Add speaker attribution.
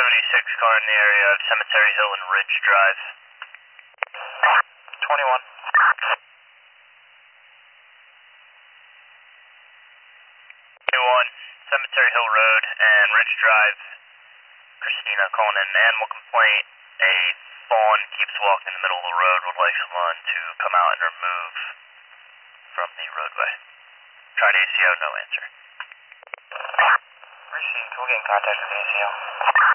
Speaker 1: 76 car in the area of Cemetery Hill and Ridge Drive. 21. 21, Cemetery Hill Road and Ridge Drive. Christina calling in an animal complaint. A fawn keeps walking in the middle of the road. Would like someone to come out and remove from the roadway. Tried ACO, no answer.
Speaker 2: Received. We'll get in contact with ACO.